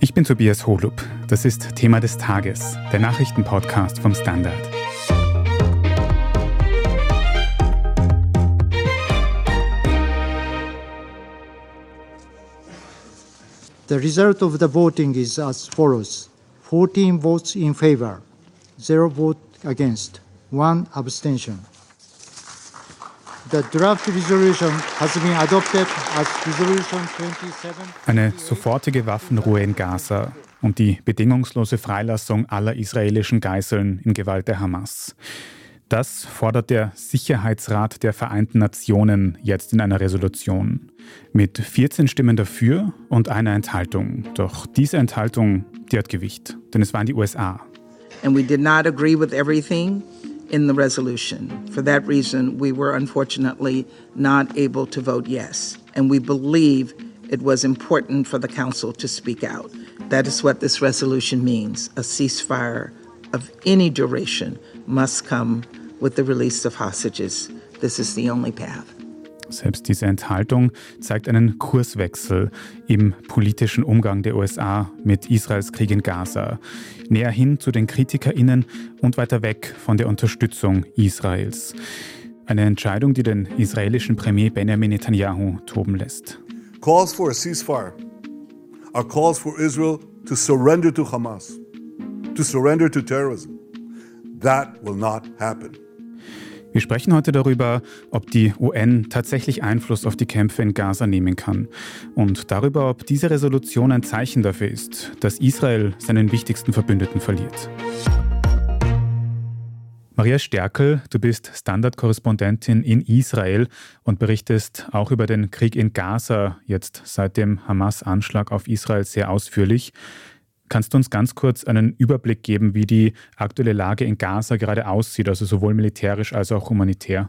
Ich bin Tobias Holub. Das ist Thema des Tages, der Nachrichtenpodcast vom Standard. The result of the voting is as follows: 14 votes in favor, 0 vote against, 1 abstention. The draft resolution has been adopted as Resolution 27. Eine sofortige Waffenruhe in Gaza und die bedingungslose Freilassung aller israelischen Geiseln in Gewalt der Hamas. Das fordert der Sicherheitsrat der Vereinten Nationen jetzt in einer Resolution. Mit 14 Stimmen dafür und einer Enthaltung. Doch diese Enthaltung, die hat Gewicht, denn es waren die USA. And we did not agree with everything in the resolution. For that reason, we were unfortunately not able to vote yes. And we believe it was important for the Council to speak out. That is what this resolution means. A ceasefire of any duration must come with the release of hostages. This is the only path. Selbst diese Enthaltung zeigt einen Kurswechsel im politischen Umgang der USA mit Israels Krieg in Gaza. Näher hin zu den KritikerInnen und weiter weg von der Unterstützung Israels. Eine Entscheidung, die den israelischen Premier Benjamin Netanyahu toben lässt. Calls for a ceasefire are calls for Israel to surrender to Hamas, to surrender to terrorism. That will not happen. Wir sprechen heute darüber, ob die UN tatsächlich Einfluss auf die Kämpfe in Gaza nehmen kann und darüber, ob diese Resolution ein Zeichen dafür ist, dass Israel seinen wichtigsten Verbündeten verliert. Maria Sterkel, du bist Standard-Korrespondentin in Israel und berichtest auch über den Krieg in Gaza, jetzt seit dem Hamas-Anschlag auf Israel sehr ausführlich. Kannst du uns ganz kurz einen Überblick geben, wie die aktuelle Lage in Gaza gerade aussieht, also sowohl militärisch als auch humanitär?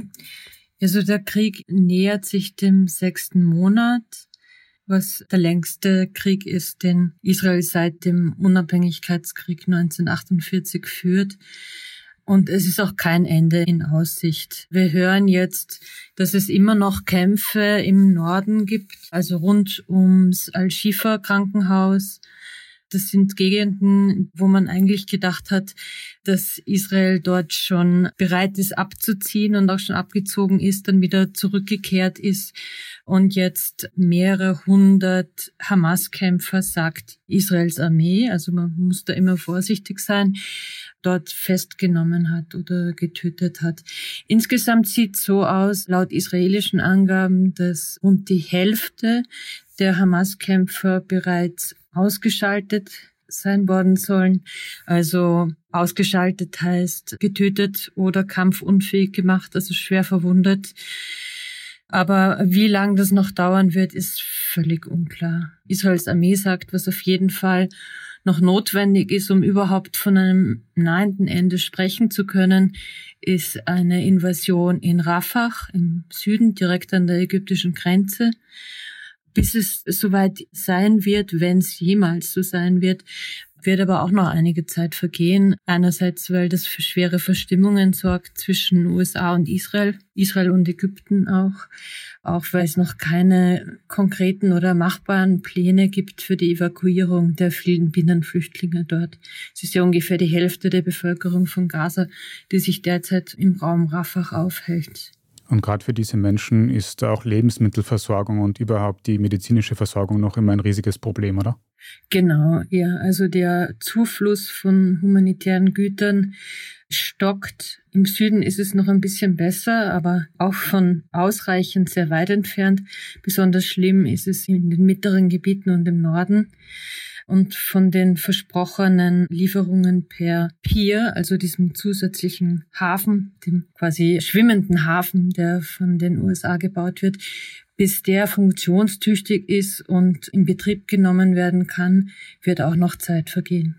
Also der Krieg nähert sich dem 6. Monat, was der längste Krieg ist, den Israel seit dem Unabhängigkeitskrieg 1948 führt. Und es ist auch kein Ende in Aussicht. Wir hören jetzt, dass es immer noch Kämpfe im Norden gibt, also rund ums Al-Shifa-Krankenhaus. Das sind Gegenden, wo man eigentlich gedacht hat, dass Israel dort schon bereit ist abzuziehen und auch schon abgezogen ist, dann wieder zurückgekehrt ist und jetzt mehrere hundert Hamas-Kämpfer, sagt Israels Armee, also man muss da immer vorsichtig sein, dort festgenommen hat oder getötet hat. Insgesamt sieht es so aus, laut israelischen Angaben, dass rund die Hälfte der Hamas-Kämpfer bereits ausgeschaltet sein worden sollen. Also ausgeschaltet heißt getötet oder kampfunfähig gemacht, also schwer verwundet. Aber wie lange das noch dauern wird, ist völlig unklar. Israels Armee sagt, was auf jeden Fall noch notwendig ist, um überhaupt von einem nahenden Ende sprechen zu können, ist eine Invasion in Rafah im Süden, direkt an der ägyptischen Grenze. Bis es soweit sein wird, wenn es jemals so sein wird, wird aber auch noch einige Zeit vergehen. Einerseits, weil das für schwere Verstimmungen sorgt zwischen USA und Israel und Ägypten auch weil es noch keine konkreten oder machbaren Pläne gibt für die Evakuierung der vielen Binnenflüchtlinge dort. Es ist ja ungefähr die Hälfte der Bevölkerung von Gaza, die sich derzeit im Raum Rafah aufhält. Und gerade für diese Menschen ist auch Lebensmittelversorgung und überhaupt die medizinische Versorgung noch immer ein riesiges Problem, oder? Genau, ja. Also der Zufluss von humanitären Gütern stockt. Im Süden ist es noch ein bisschen besser, aber auch von ausreichend sehr weit entfernt. Besonders schlimm ist es in den mittleren Gebieten und im Norden. Und von den versprochenen Lieferungen per Pier, also diesem zusätzlichen Hafen, dem quasi schwimmenden Hafen, der von den USA gebaut wird, bis der funktionstüchtig ist und in Betrieb genommen werden kann, wird auch noch Zeit vergehen.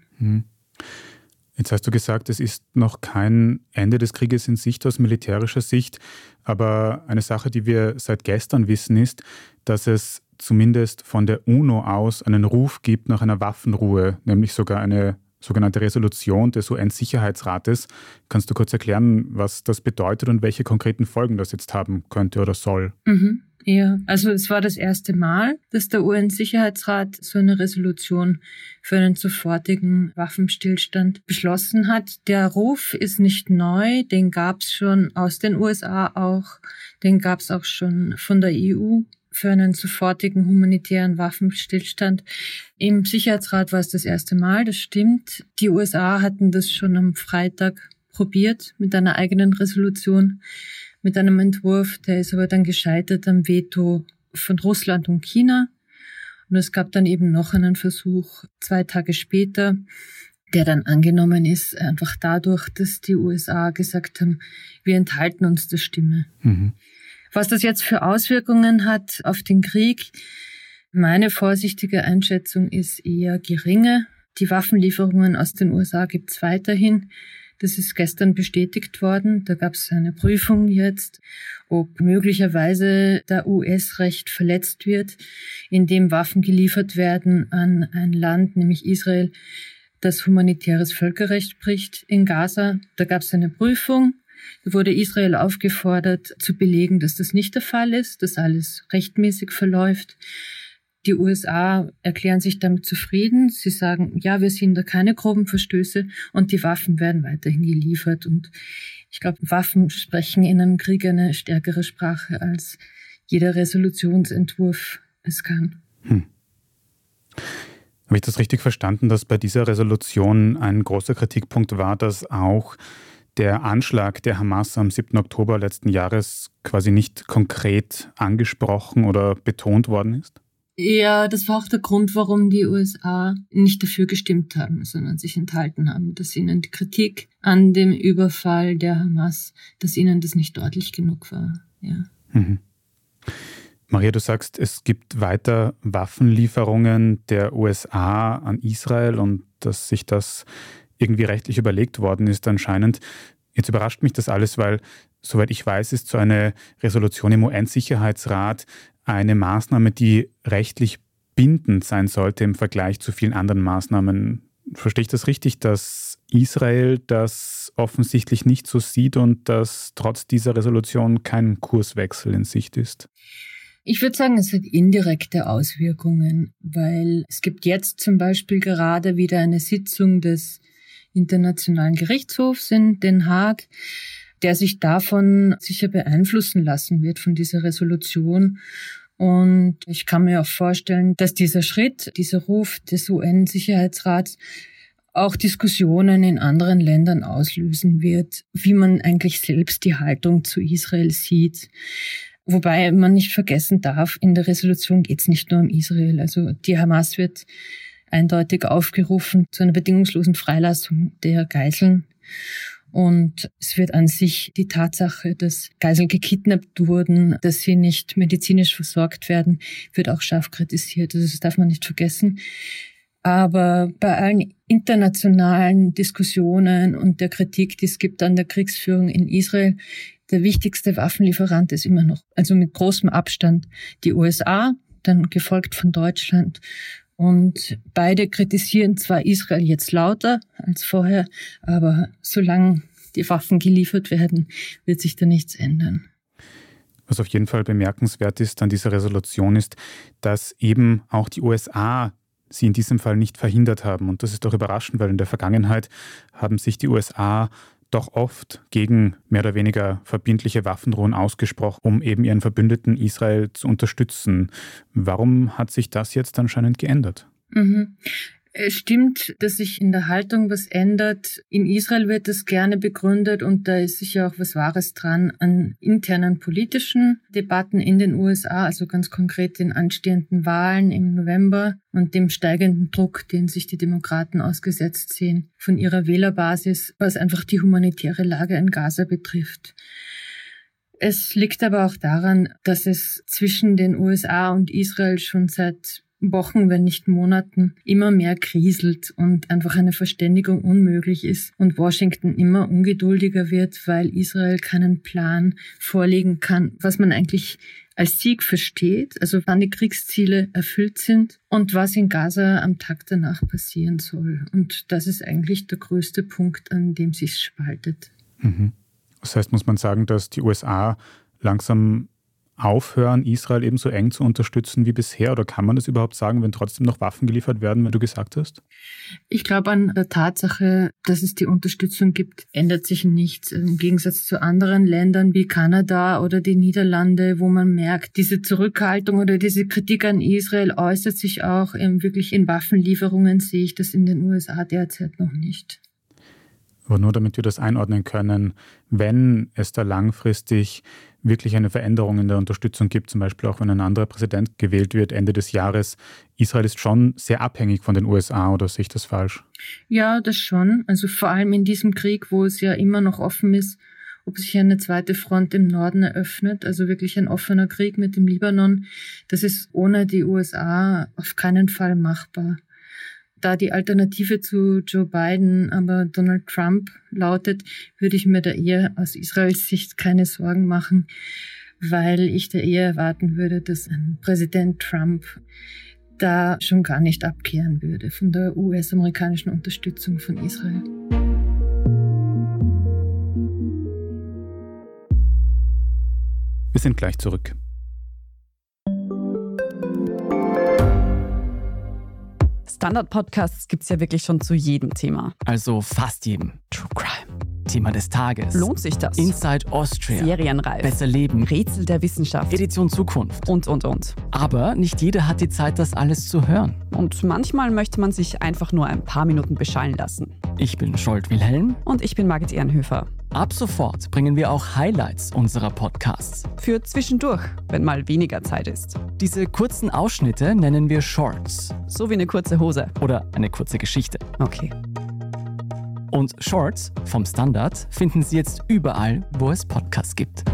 Jetzt hast du gesagt, es ist noch kein Ende des Krieges in Sicht aus militärischer Sicht. Aber eine Sache, die wir seit gestern wissen, ist, dass es zumindest von der UNO aus einen Ruf gibt nach einer Waffenruhe, nämlich sogar eine sogenannte Resolution des UN-Sicherheitsrates. Kannst du kurz erklären, was das bedeutet und welche konkreten Folgen das jetzt haben könnte oder soll? Ja, also es war das erste Mal, dass der UN-Sicherheitsrat so eine Resolution für einen sofortigen Waffenstillstand beschlossen hat. Der Ruf ist nicht neu, den gab es schon aus den USA auch, den gab es auch schon von der EU für einen sofortigen humanitären Waffenstillstand. Im Sicherheitsrat war es das erste Mal, das stimmt. Die USA hatten das schon am Freitag probiert mit einer eigenen Resolution, mit einem Entwurf, der ist aber dann gescheitert am Veto von Russland und China. Und es gab dann eben noch einen Versuch 2 Tage später, der dann angenommen ist, einfach dadurch, dass die USA gesagt haben, wir enthalten uns der Stimme. Mhm. Was das jetzt für Auswirkungen hat auf den Krieg, meine vorsichtige Einschätzung ist eher geringe. Die Waffenlieferungen aus den USA gibt es weiterhin. Das ist gestern bestätigt worden. Da gab es eine Prüfung jetzt, ob möglicherweise der US-Recht verletzt wird, indem Waffen geliefert werden an ein Land, nämlich Israel, das humanitäres Völkerrecht bricht in Gaza. Da gab es eine Prüfung. Da wurde Israel aufgefordert, zu belegen, dass das nicht der Fall ist, dass alles rechtmäßig verläuft. Die USA erklären sich damit zufrieden. Sie sagen, ja, wir sehen da keine groben Verstöße und die Waffen werden weiterhin geliefert. Und ich glaube, Waffen sprechen in einem Krieg eine stärkere Sprache, als jeder Resolutionsentwurf es kann. Habe ich das richtig verstanden, dass bei dieser Resolution ein großer Kritikpunkt war, dass auch der Anschlag der Hamas am 7. Oktober letzten Jahres quasi nicht konkret angesprochen oder betont worden ist? Ja, das war auch der Grund, warum die USA nicht dafür gestimmt haben, sondern sich enthalten haben, dass ihnen die Kritik an dem Überfall der Hamas, dass ihnen das nicht deutlich genug war. Ja. Mhm. Maria, du sagst, es gibt weiter Waffenlieferungen der USA an Israel und dass sich das irgendwie rechtlich überlegt worden ist anscheinend. Jetzt überrascht mich das alles, weil, soweit ich weiß, ist so eine Resolution im UN-Sicherheitsrat eine Maßnahme, die rechtlich bindend sein sollte im Vergleich zu vielen anderen Maßnahmen. Verstehe ich das richtig, dass Israel das offensichtlich nicht so sieht und dass trotz dieser Resolution kein Kurswechsel in Sicht ist? Ich würde sagen, es hat indirekte Auswirkungen, weil es gibt jetzt zum Beispiel gerade wieder eine Sitzung des Internationalen Gerichtshofs in Den Haag, der sich davon sicher beeinflussen lassen wird, von dieser Resolution. Und ich kann mir auch vorstellen, dass dieser Schritt, dieser Ruf des UN-Sicherheitsrats auch Diskussionen in anderen Ländern auslösen wird, wie man eigentlich selbst die Haltung zu Israel sieht. Wobei man nicht vergessen darf, in der Resolution geht es nicht nur um Israel. Also die Hamas wird eindeutig aufgerufen zu einer bedingungslosen Freilassung der Geiseln. Und es wird an sich die Tatsache, dass Geiseln gekidnappt wurden, dass sie nicht medizinisch versorgt werden, wird auch scharf kritisiert. Also das darf man nicht vergessen. Aber bei allen internationalen Diskussionen und der Kritik, die es gibt an der Kriegsführung in Israel, der wichtigste Waffenlieferant ist immer noch, also mit großem Abstand, die USA, dann gefolgt von Deutschland. Und beide kritisieren zwar Israel jetzt lauter als vorher, aber solange die Waffen geliefert werden, wird sich da nichts ändern. Was auf jeden Fall bemerkenswert ist an dieser Resolution ist, dass eben auch die USA sie in diesem Fall nicht verhindert haben. Und das ist doch überraschend, weil in der Vergangenheit haben sich die USA doch oft gegen mehr oder weniger verbindliche Waffendrohungen ausgesprochen, um eben ihren Verbündeten Israel zu unterstützen. Warum hat sich das jetzt anscheinend geändert? Es stimmt, dass sich in der Haltung was ändert. In Israel wird das gerne begründet und da ist sicher auch was Wahres dran an internen politischen Debatten in den USA, also ganz konkret den anstehenden Wahlen im November und dem steigenden Druck, den sich die Demokraten ausgesetzt sehen von ihrer Wählerbasis, was einfach die humanitäre Lage in Gaza betrifft. Es liegt aber auch daran, dass es zwischen den USA und Israel schon seit Wochen, wenn nicht Monaten, immer mehr kriselt und einfach eine Verständigung unmöglich ist und Washington immer ungeduldiger wird, weil Israel keinen Plan vorlegen kann, was man eigentlich als Sieg versteht, also wann die Kriegsziele erfüllt sind und was in Gaza am Tag danach passieren soll. Und das ist eigentlich der größte Punkt, an dem sich spaltet. Das heißt, muss man sagen, dass die USA langsam aufhören, Israel eben so eng zu unterstützen wie bisher? Oder kann man das überhaupt sagen, wenn trotzdem noch Waffen geliefert werden, wie du gesagt hast? Ich glaube, an der Tatsache, dass es die Unterstützung gibt, ändert sich nichts. Im Gegensatz zu anderen Ländern wie Kanada oder die Niederlande, wo man merkt, diese Zurückhaltung oder diese Kritik an Israel äußert sich auch wirklich in Waffenlieferungen, sehe ich das in den USA derzeit noch nicht. Aber nur damit wir das einordnen können, wenn es da langfristig wirklich eine Veränderung in der Unterstützung gibt, zum Beispiel auch wenn ein anderer Präsident gewählt wird Ende des Jahres, Israel ist schon sehr abhängig von den USA, oder sehe ich das falsch? Ja, das schon. Also vor allem in diesem Krieg, wo es ja immer noch offen ist, ob sich eine zweite Front im Norden eröffnet, also wirklich ein offener Krieg mit dem Libanon, das ist ohne die USA auf keinen Fall machbar. Da die Alternative zu Joe Biden aber Donald Trump lautet, würde ich mir da eher aus Israels Sicht keine Sorgen machen, weil ich da eher erwarten würde, dass ein Präsident Trump da schon gar nicht abkehren würde von der US-amerikanischen Unterstützung von Israel. Wir sind gleich zurück. Standard-Podcasts gibt es ja wirklich schon zu jedem Thema. Also fast jedem. True Crime. Thema des Tages. Lohnt sich das? Inside Austria. Serienreif. Besser leben. Rätsel der Wissenschaft. Edition Zukunft. Und. Aber nicht jeder hat die Zeit, das alles zu hören. Und manchmal möchte man sich einfach nur ein paar Minuten beschallen lassen. Ich bin Scholt Wilhelm. Und ich bin Margit Ehrenhöfer. Ab sofort bringen wir auch Highlights unserer Podcasts. Für zwischendurch, wenn mal weniger Zeit ist. Diese kurzen Ausschnitte nennen wir Shorts. So wie eine kurze Hose. Oder eine kurze Geschichte. Okay. Und Shorts vom Standard finden Sie jetzt überall, wo es Podcasts gibt.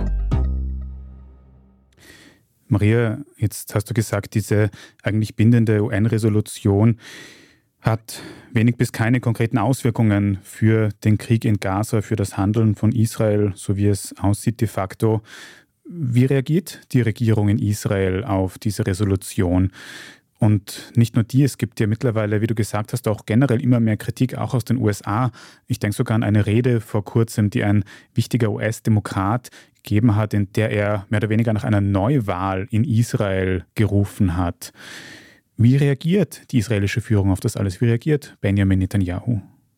Maria, jetzt hast du gesagt, diese eigentlich bindende UN-Resolution hat wenig bis keine konkreten Auswirkungen für den Krieg in Gaza, für das Handeln von Israel, so wie es aussieht de facto. Wie reagiert die Regierung in Israel auf diese Resolution? Und nicht nur die, es gibt ja mittlerweile, wie du gesagt hast, auch generell immer mehr Kritik, auch aus den USA. Ich denke sogar an eine Rede vor kurzem, die ein wichtiger US-Demokrat gegeben hat, in der er mehr oder weniger nach einer Neuwahl in Israel gerufen hat. Wie reagiert die israelische Führung auf das alles? Wie reagiert Benjamin Netanyahu?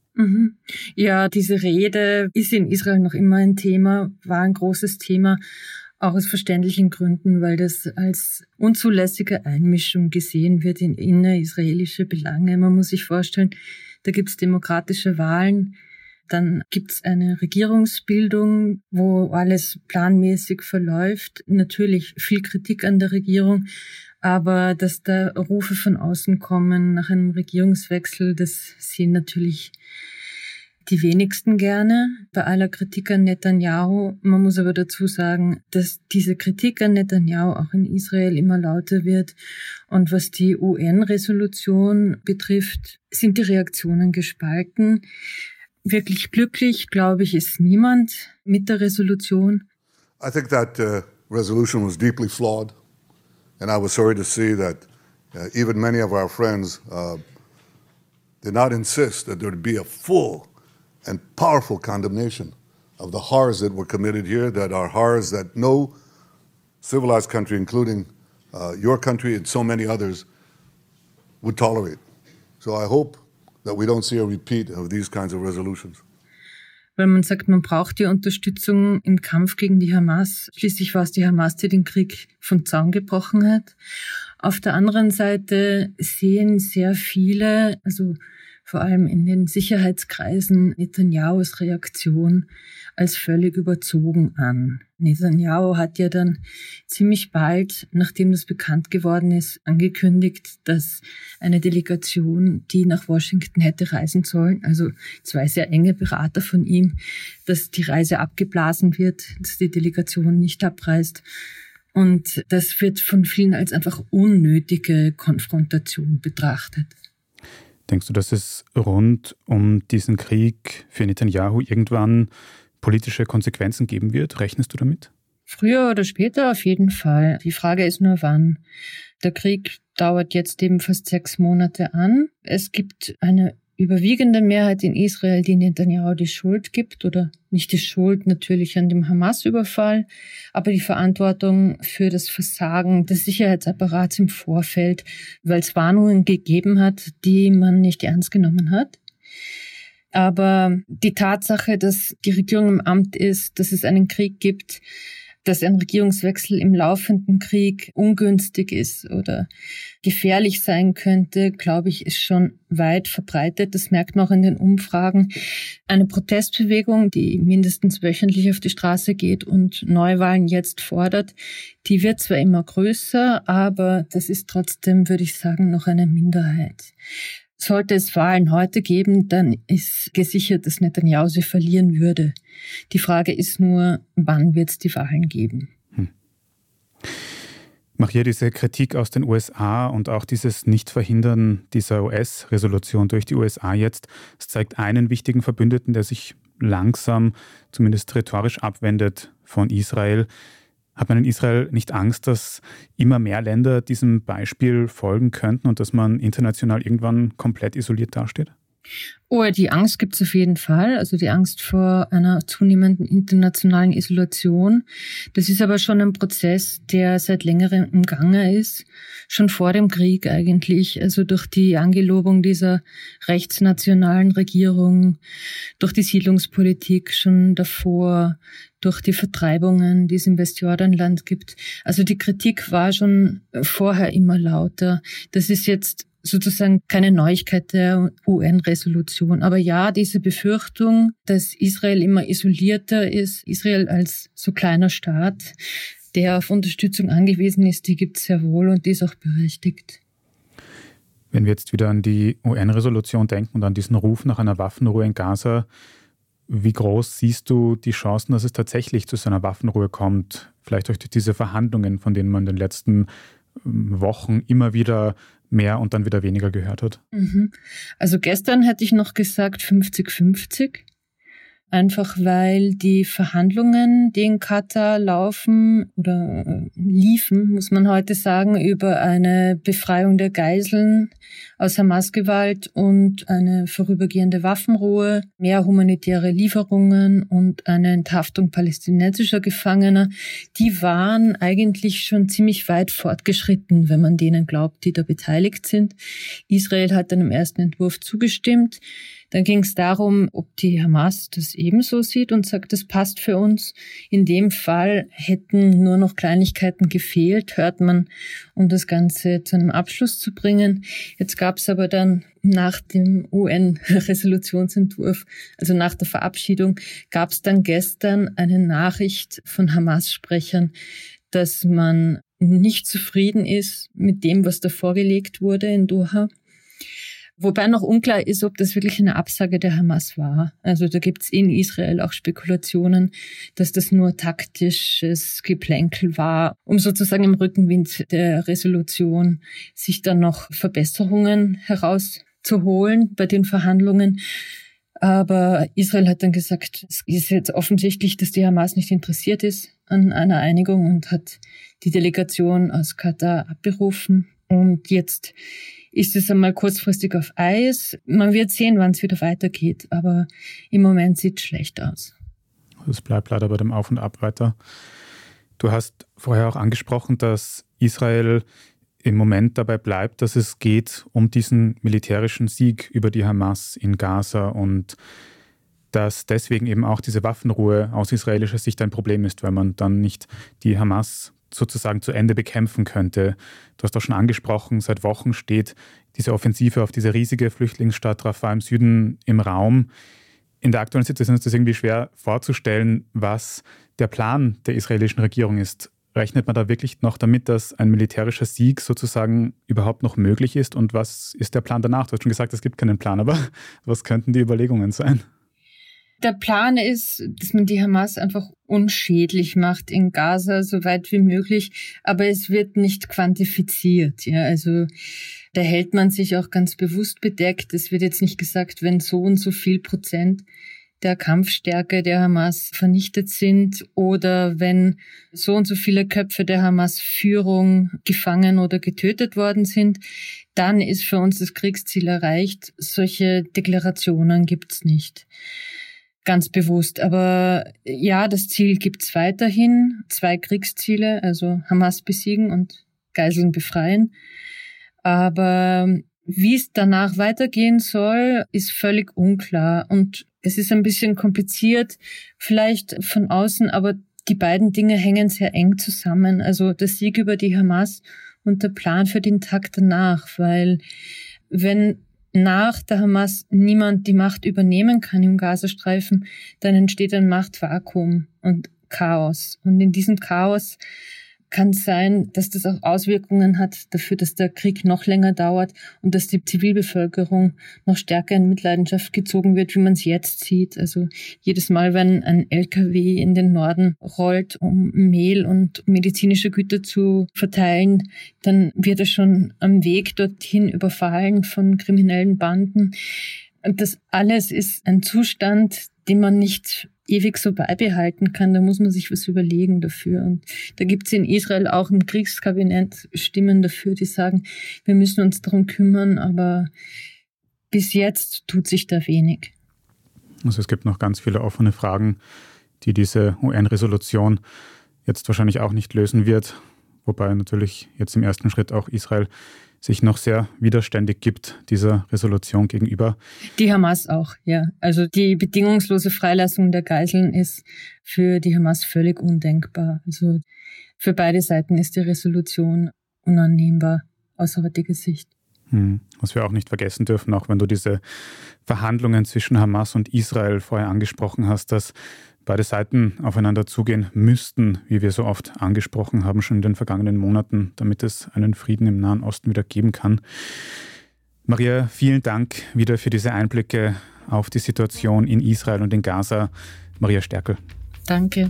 Ja, diese Rede ist in Israel noch immer ein Thema, war ein großes Thema, auch aus verständlichen Gründen, weil das als unzulässige Einmischung gesehen wird in innerisraelische Belange. Man muss sich vorstellen, da gibt es demokratische Wahlen, dann gibt es eine Regierungsbildung, wo alles planmäßig verläuft. Natürlich viel Kritik an der Regierung, aber dass da Rufe von außen kommen nach einem Regierungswechsel, das sehen natürlich die wenigsten gerne, bei aller Kritik an Netanyahu. Man muss aber dazu sagen, dass diese Kritik an Netanyahu auch in Israel immer lauter wird. Und was die UN-Resolution betrifft, sind die Reaktionen gespalten. Wirklich glücklich, glaube ich, ist niemand mit der Resolution. I think that resolution was deeply flawed, and I was sorry to see that even many of our friends did not insist that there would be a full and powerful condemnation of the horrors that were committed here, that are horrors that no civilized country, including your country and so many others, would tolerate. So I hope that we don't see a repeat of these kinds of resolutions. Weil man sagt, man braucht die Unterstützung im Kampf gegen die Hamas. Schließlich war es die Hamas, die den Krieg vom Zaun gebrochen hat. Auf der anderen Seite sehen sehr viele, also vor allem in den Sicherheitskreisen, Netanyahus Reaktion als völlig überzogen an. Netanyahu hat ja dann ziemlich bald, nachdem das bekannt geworden ist, angekündigt, dass eine Delegation, die nach Washington hätte reisen sollen, also zwei sehr enge Berater von ihm, dass die Reise abgeblasen wird, dass die Delegation nicht abreist. Und das wird von vielen als einfach unnötige Konfrontation betrachtet. Denkst du, dass es rund um diesen Krieg für Netanyahu irgendwann politische Konsequenzen geben wird? Rechnest du damit? Früher oder später auf jeden Fall. Die Frage ist nur, wann. Der Krieg dauert jetzt eben fast 6 Monate an. Es gibt eine überwiegende Mehrheit in Israel, die Netanyahu die Schuld gibt, oder nicht die Schuld natürlich an dem Hamas-Überfall, aber die Verantwortung für das Versagen des Sicherheitsapparats im Vorfeld, weil es Warnungen gegeben hat, die man nicht ernst genommen hat. Aber die Tatsache, dass die Regierung im Amt ist, dass es einen Krieg gibt, dass ein Regierungswechsel im laufenden Krieg ungünstig ist oder gefährlich sein könnte, glaube ich, ist schon weit verbreitet. Das merkt man auch in den Umfragen. Eine Protestbewegung, die mindestens wöchentlich auf die Straße geht und Neuwahlen jetzt fordert, die wird zwar immer größer, aber das ist trotzdem, würde ich sagen, noch eine Minderheit. Sollte es Wahlen heute geben, dann ist gesichert, dass Netanyahu sie verlieren würde. Die Frage ist nur, wann wird es die Wahlen geben? Mach hier diese Kritik aus den USA und auch dieses Nichtverhindern dieser US-Resolution durch die USA jetzt, es zeigt einen wichtigen Verbündeten, der sich langsam, zumindest rhetorisch abwendet von Israel. Hat man in Israel nicht Angst, dass immer mehr Länder diesem Beispiel folgen könnten und dass man international irgendwann komplett isoliert dasteht? Oh, die Angst gibt es auf jeden Fall. Also die Angst vor einer zunehmenden internationalen Isolation. Das ist aber schon ein Prozess, der seit längerem im Gange ist. Schon vor dem Krieg eigentlich. Also durch die Angelobung dieser rechtsnationalen Regierung, durch die Siedlungspolitik schon davor, durch die Vertreibungen, die es im Westjordanland gibt. Also die Kritik war schon vorher immer lauter. Das ist jetzt sozusagen keine Neuigkeit der UN-Resolution. Aber ja, diese Befürchtung, dass Israel immer isolierter ist, Israel als so kleiner Staat, der auf Unterstützung angewiesen ist, die gibt es sehr wohl und die ist auch berechtigt. Wenn wir jetzt wieder an die UN-Resolution denken und an diesen Ruf nach einer Waffenruhe in Gaza, wie groß siehst du die Chancen, dass es tatsächlich zu so einer Waffenruhe kommt? Vielleicht auch durch diese Verhandlungen, von denen man in den letzten Wochen immer wieder mehr und dann wieder weniger gehört hat. Also gestern hätte ich noch gesagt 50-50. Einfach weil die Verhandlungen, die in Katar laufen oder liefen, muss man heute sagen, über eine Befreiung der Geiseln aus Hamas-Gewalt und eine vorübergehende Waffenruhe, mehr humanitäre Lieferungen und eine Enthaftung palästinensischer Gefangener, die waren eigentlich schon ziemlich weit fortgeschritten, wenn man denen glaubt, die da beteiligt sind. Israel hat dann im ersten Entwurf zugestimmt. Dann ging es darum, ob die Hamas das ebenso sieht und sagt, das passt für uns. In dem Fall hätten nur noch Kleinigkeiten gefehlt, hört man, um das Ganze zu einem Abschluss zu bringen. Jetzt gab es aber dann nach dem UN-Resolutionsentwurf, also nach der Verabschiedung, gab es dann gestern eine Nachricht von Hamas-Sprechern, dass man nicht zufrieden ist mit dem, was da vorgelegt wurde in Doha. Wobei noch unklar ist, ob das wirklich eine Absage der Hamas war. Also da gibt es in Israel auch Spekulationen, dass das nur taktisches Geplänkel war, um sozusagen im Rückenwind der Resolution sich dann noch Verbesserungen herauszuholen bei den Verhandlungen. Aber Israel hat dann gesagt, es ist jetzt offensichtlich, dass die Hamas nicht interessiert ist an einer Einigung und hat die Delegation aus Katar abberufen. Und jetzt ist es einmal kurzfristig auf Eis. Man wird sehen, wann es wieder weitergeht, aber im Moment sieht es schlecht aus. Es bleibt leider bei dem Auf und Ab weiter. Du hast vorher auch angesprochen, dass Israel im Moment dabei bleibt, dass es geht um diesen militärischen Sieg über die Hamas in Gaza und dass deswegen eben auch diese Waffenruhe aus israelischer Sicht ein Problem ist, weil man dann nicht die Hamas sozusagen zu Ende bekämpfen könnte. Du hast auch schon angesprochen, seit Wochen steht diese Offensive auf diese riesige Flüchtlingsstadt Rafah im Süden im Raum. In der aktuellen Situation ist es irgendwie schwer vorzustellen, was der Plan der israelischen Regierung ist. Rechnet man da wirklich noch damit, dass ein militärischer Sieg sozusagen überhaupt noch möglich ist? Und was ist der Plan danach? Du hast schon gesagt, es gibt keinen Plan, aber was könnten die Überlegungen sein? Der Plan ist, dass man die Hamas einfach unschädlich macht in Gaza, so weit wie möglich, aber es wird nicht quantifiziert. Ja, also da hält man sich auch ganz bewusst bedeckt. Es wird jetzt nicht gesagt, wenn so und so viel Prozent der Kampfstärke der Hamas vernichtet sind oder wenn so und so viele Köpfe der Hamas-Führung gefangen oder getötet worden sind, dann ist für uns das Kriegsziel erreicht. Solche Deklarationen gibt's nicht. Ganz bewusst. Aber ja, das Ziel gibt's weiterhin. 2 Kriegsziele, also Hamas besiegen und Geiseln befreien. Aber wie es danach weitergehen soll, ist völlig unklar. Und es ist ein bisschen kompliziert, vielleicht von außen, aber die beiden Dinge hängen sehr eng zusammen. Also der Sieg über die Hamas und der Plan für den Tag danach. Weil wenn nach der Hamas niemand die Macht übernehmen kann im Gazastreifen, dann entsteht ein Machtvakuum und Chaos. Und in diesem Chaos kann es sein, dass das auch Auswirkungen hat dafür, dass der Krieg noch länger dauert und dass die Zivilbevölkerung noch stärker in Mitleidenschaft gezogen wird, wie man es jetzt sieht. Also jedes Mal, wenn ein LKW in den Norden rollt, um Mehl und medizinische Güter zu verteilen, dann wird er schon am Weg dorthin überfallen von kriminellen Banden. Und das alles ist ein Zustand, den man nicht ewig so beibehalten kann, da muss man sich was überlegen dafür. Und da gibt es in Israel auch im Kriegskabinett Stimmen dafür, die sagen, wir müssen uns darum kümmern, aber bis jetzt tut sich da wenig. Also es gibt noch ganz viele offene Fragen, die diese UN-Resolution jetzt wahrscheinlich auch nicht lösen wird, wobei natürlich jetzt im ersten Schritt auch Israel sich noch sehr widerständig gibt, dieser Resolution gegenüber. Die Hamas auch, ja. Also die bedingungslose Freilassung der Geiseln ist für die Hamas völlig undenkbar. Also für beide Seiten ist die Resolution unannehmbar aus heutiger Sicht. Was wir auch nicht vergessen dürfen, auch wenn du diese Verhandlungen zwischen Hamas und Israel vorher angesprochen hast, dass beide Seiten aufeinander zugehen müssten, wie wir so oft angesprochen haben, schon in den vergangenen Monaten, damit es einen Frieden im Nahen Osten wieder geben kann. Maria, vielen Dank wieder für diese Einblicke auf die Situation in Israel und in Gaza. Maria Sterkel. Danke.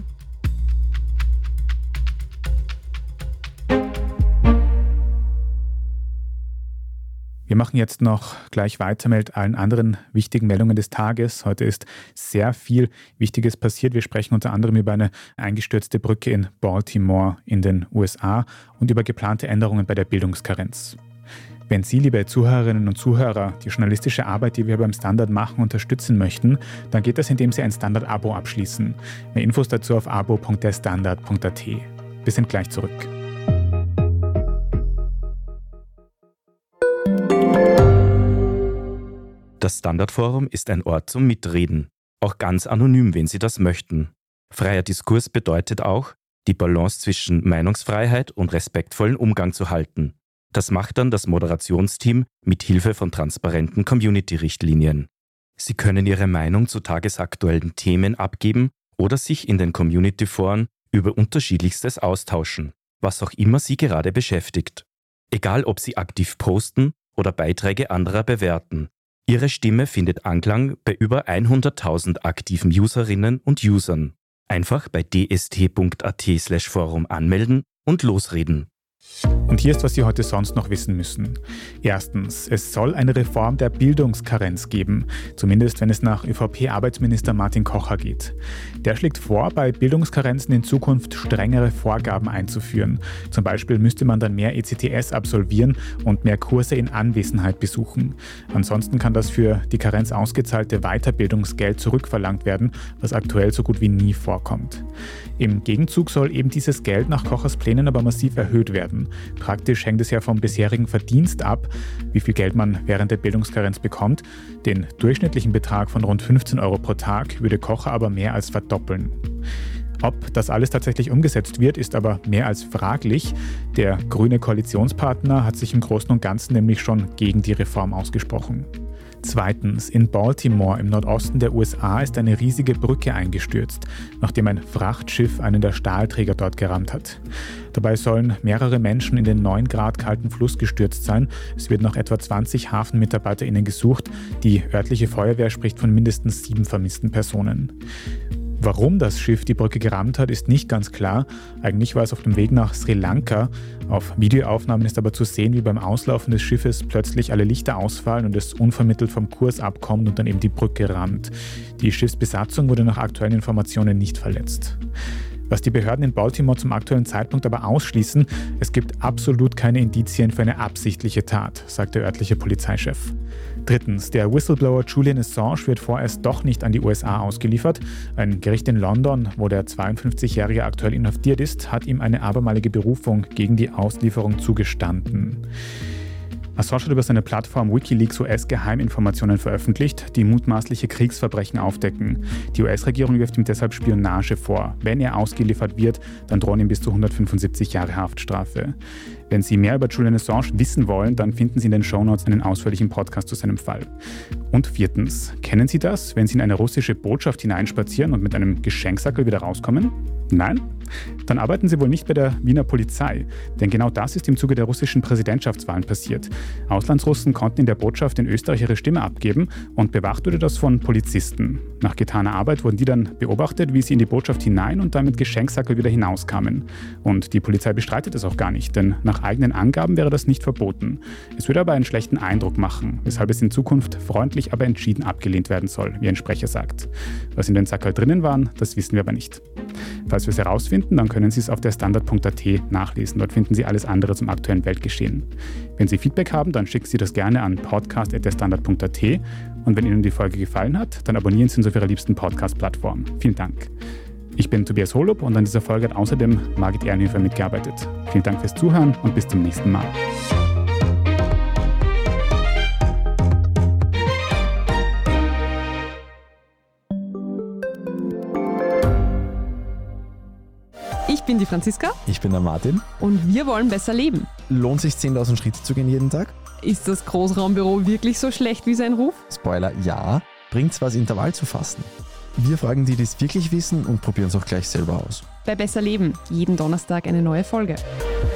Wir machen jetzt noch gleich weiter mit allen anderen wichtigen Meldungen des Tages. Heute ist sehr viel Wichtiges passiert. Wir sprechen unter anderem über eine eingestürzte Brücke in Baltimore in den USA und über geplante Änderungen bei der Bildungskarenz. Wenn Sie, liebe Zuhörerinnen und Zuhörer, die journalistische Arbeit, die wir beim Standard machen, unterstützen möchten, dann geht das, indem Sie ein Standard-Abo abschließen. Mehr Infos dazu auf abo.derstandard.at. Wir sind gleich zurück. Das Standardforum ist ein Ort zum Mitreden, auch ganz anonym, wenn Sie das möchten. Freier Diskurs bedeutet auch, die Balance zwischen Meinungsfreiheit und respektvollen Umgang zu halten. Das macht dann das Moderationsteam mit Hilfe von transparenten Community-Richtlinien. Sie können Ihre Meinung zu tagesaktuellen Themen abgeben oder sich in den Community-Foren über Unterschiedlichstes austauschen, was auch immer Sie gerade beschäftigt. Egal, ob Sie aktiv posten oder Beiträge anderer bewerten. Ihre Stimme findet Anklang bei über 100.000 aktiven Userinnen und Usern. Einfach bei dst.at/Forum anmelden und losreden. Und hier ist, was Sie heute sonst noch wissen müssen. Erstens, es soll eine Reform der Bildungskarenz geben, zumindest wenn es nach ÖVP-Arbeitsminister Martin Kocher geht. Der schlägt vor, bei Bildungskarenzen in Zukunft strengere Vorgaben einzuführen. Zum Beispiel müsste man dann mehr ECTS absolvieren und mehr Kurse in Anwesenheit besuchen. Ansonsten kann das für die Karenz ausgezahlte Weiterbildungsgeld zurückverlangt werden, was aktuell so gut wie nie vorkommt. Im Gegenzug soll eben dieses Geld nach Kochers Plänen aber massiv erhöht werden. Praktisch hängt es ja vom bisherigen Verdienst ab, wie viel Geld man während der Bildungskarenz bekommt. Den durchschnittlichen Betrag von rund 15 € pro Tag würde Kocher aber mehr als verdoppeln. Ob das alles tatsächlich umgesetzt wird, ist aber mehr als fraglich. Der grüne Koalitionspartner hat sich im Großen und Ganzen nämlich schon gegen die Reform ausgesprochen. Zweitens, in Baltimore im Nordosten der USA ist eine riesige Brücke eingestürzt, nachdem ein Frachtschiff einen der Stahlträger dort gerammt hat. Dabei sollen mehrere Menschen in den 9 Grad kalten Fluss gestürzt sein. Es wird nach etwa 20 HafenmitarbeiterInnen gesucht. Die örtliche Feuerwehr spricht von mindestens 7 vermissten Personen. Warum das Schiff die Brücke gerammt hat, ist nicht ganz klar. Eigentlich war es auf dem Weg nach Sri Lanka. Auf Videoaufnahmen ist aber zu sehen, wie beim Auslaufen des Schiffes plötzlich alle Lichter ausfallen und es unvermittelt vom Kurs abkommt und dann eben die Brücke rammt. Die Schiffsbesatzung wurde nach aktuellen Informationen nicht verletzt. Was die Behörden in Baltimore zum aktuellen Zeitpunkt aber ausschließen, es gibt absolut keine Indizien für eine absichtliche Tat, sagt der örtliche Polizeichef. Drittens, der Whistleblower Julian Assange wird vorerst doch nicht an die USA ausgeliefert. Ein Gericht in London, wo der 52-Jährige aktuell inhaftiert ist, hat ihm eine abermalige Berufung gegen die Auslieferung zugestanden. Assange hat über seine Plattform WikiLeaks US-Geheiminformationen veröffentlicht, die mutmaßliche Kriegsverbrechen aufdecken. Die US-Regierung wirft ihm deshalb Spionage vor. Wenn er ausgeliefert wird, dann drohen ihm bis zu 175 Jahre Haftstrafe. Wenn Sie mehr über Julian Assange wissen wollen, dann finden Sie in den Shownotes einen ausführlichen Podcast zu seinem Fall. Und viertens, kennen Sie das, wenn Sie in eine russische Botschaft hineinspazieren und mit einem Geschenksackel wieder rauskommen? Nein? Dann arbeiten Sie wohl nicht bei der Wiener Polizei, denn genau das ist im Zuge der russischen Präsidentschaftswahlen passiert. Auslandsrussen konnten in der Botschaft in Österreich ihre Stimme abgeben und bewacht wurde das von Polizisten. Nach getaner Arbeit wurden die dann beobachtet, wie sie in die Botschaft hinein und dann mit Geschenksackel wieder hinauskamen. Und die Polizei bestreitet es auch gar nicht, denn nach eigenen Angaben wäre das nicht verboten. Es würde aber einen schlechten Eindruck machen, weshalb es in Zukunft freundlich, aber entschieden abgelehnt werden soll, wie ein Sprecher sagt. Was in den Sackerl drinnen waren, das wissen wir aber nicht. Falls wir es herausfinden, dann können Sie es auf der Standard.at nachlesen. Dort finden Sie alles andere zum aktuellen Weltgeschehen. Wenn Sie Feedback haben, dann schicken Sie das gerne an podcast@derstandard.at. Und wenn Ihnen die Folge gefallen hat, dann abonnieren Sie uns auf Ihrer liebsten Podcast-Plattform. Vielen Dank. Ich bin Tobias Holub und an dieser Folge hat außerdem Margit Ehrenhöfer mitgearbeitet. Vielen Dank fürs Zuhören und bis zum nächsten Mal. Ich bin die Franziska. Ich bin der Martin. Und wir wollen besser leben. Lohnt sich 10.000 Schritte zu gehen jeden Tag? Ist das Großraumbüro wirklich so schlecht wie sein Ruf? Spoiler, ja. Bringt's was, Intervall zu fasten? Wir fragen die, die es wirklich wissen und probieren es auch gleich selber aus. Bei Besser Leben, jeden Donnerstag eine neue Folge.